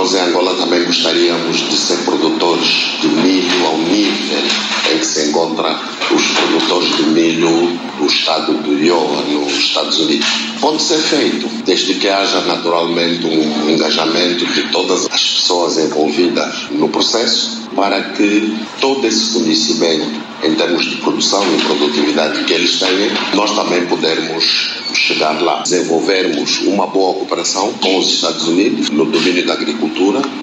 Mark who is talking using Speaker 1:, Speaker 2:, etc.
Speaker 1: Nós em Angola também gostaríamos de ser produtores de milho ao nível em que se encontra os produtores de milho do estado do Iowa, nos Estados Unidos. Pode ser feito, desde que haja naturalmente um engajamento de todas as pessoas envolvidas no processo, para que todo esse conhecimento em termos de produção e produtividade que eles têm, nós também pudermos chegar lá, desenvolvermos uma boa cooperação com os Estados Unidos no domínio da agricultura.